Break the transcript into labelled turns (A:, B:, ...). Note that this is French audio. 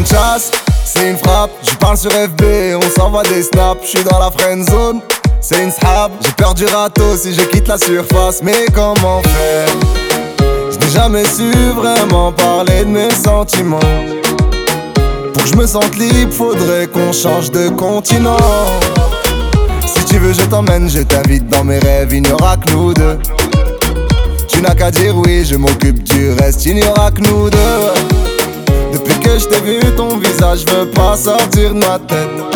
A: une chasse, c'est une frappe. Je parle sur FB, on s'envoie des snaps. Je suis dans la friend zone, c'est une sahab. J'ai peur du râteau si je quitte la surface. Mais comment faire? Je n'ai jamais su vraiment parler de mes sentiments. Pour que je me sente libre, faudrait qu'on change de continent. Si tu veux je t'emmène, je t'invite dans mes rêves, il n'y aura que nous deux. Tu n'as qu'à dire oui, je m'occupe du reste, il n'y aura que nous deux. Depuis que je t'ai vu ton visage, je veux pas sortir de ma tête.